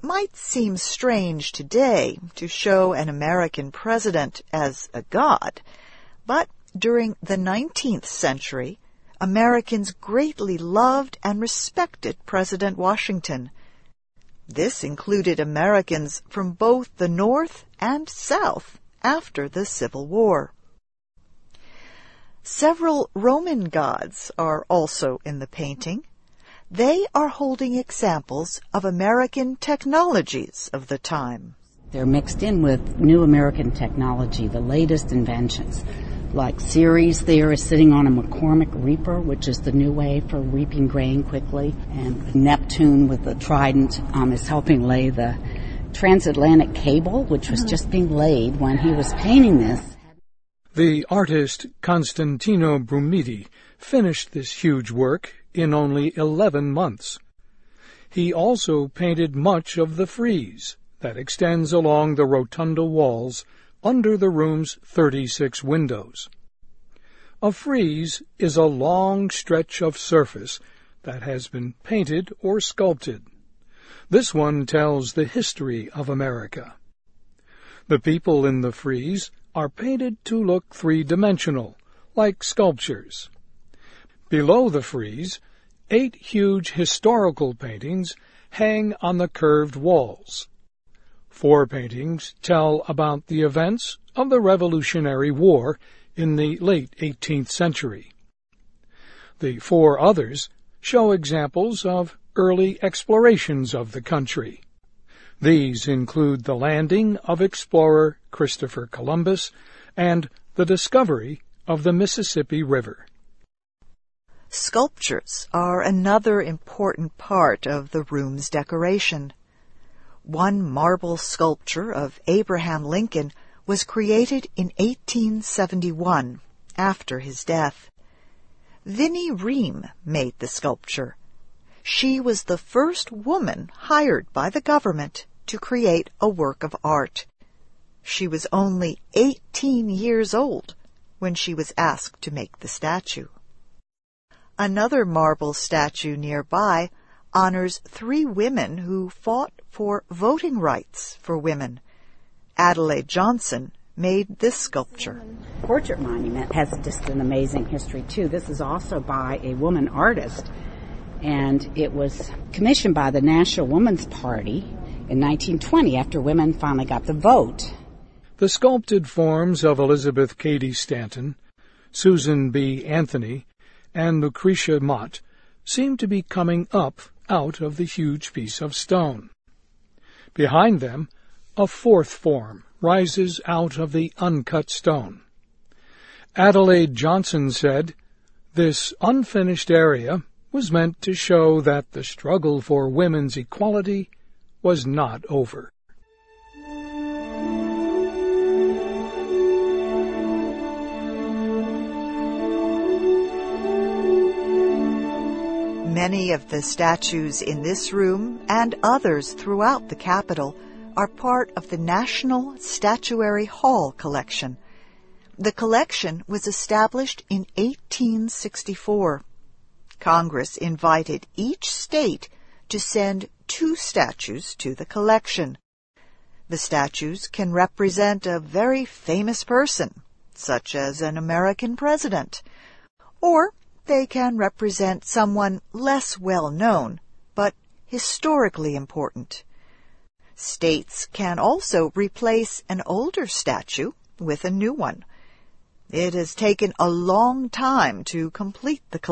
might seem strange today to show an American president as a god, but during the 19th century, Americans greatly loved and respected President Washington. This included Americans from both the North and South after the Civil War. Several Roman gods are also in the painting. They are holding examples of American technologies of the time. They're mixed in with new American technology, the latest inventions. Like Ceres there is sitting on a McCormick reaper, which is the new way for reaping grain quickly. And Neptune with the trident is helping lay the transatlantic cable, which was just being laid when he was painting this. The artist Constantino Brumidi finished this huge work in only 11 months. He also painted much of the frieze that extends along the rotunda walls under the room's 36 windows. A frieze is a long stretch of surface that has been painted or sculpted. This one tells the history of America. The people in the frieze are painted to look three-dimensional, like sculptures. Below the frieze, 8 huge historical paintings hang on the curved walls. 4 paintings tell about the events of the Revolutionary War in the late 18th century. The 4 others show examples of early explorations of the country. These include the landing of explorer Christopher Columbus and the discovery of the Mississippi River. Sculptures are another important part of the room's decoration. One marble sculpture of Abraham Lincoln was created in 1871, after his death. Vinnie Ream made the sculpture. She was the first woman hired by the government to create a work of art. She was only 18 years old when she was asked to make the statue. Another marble statue nearby honors 3 women who fought for voting rights for women. Adelaide Johnson made this sculpture. The portrait monument has just an amazing history, too. This is also by a woman artist, and it was commissioned by the National Woman's Party in 1920 after women finally got the vote. The sculpted forms of Elizabeth Cady Stanton, Susan B. Anthony, and Lucretia Mott seem to be coming up out of the huge piece of stone. Behind them, a 4th form rises out of the uncut stone. Adelaide Johnson said, "This unfinished area was meant to show that the struggle for women's equality was not over." Many of the statues in this room and others throughout the Capitol are part of the National Statuary Hall collection. The collection was established in 1864. Congress invited each state to send 2 statues to the collection. The statues can represent a very famous person, such as an American president, or they can represent someone less well known, but historically important. States can also replace an older statue with a new one. It has taken a long time to complete the collection.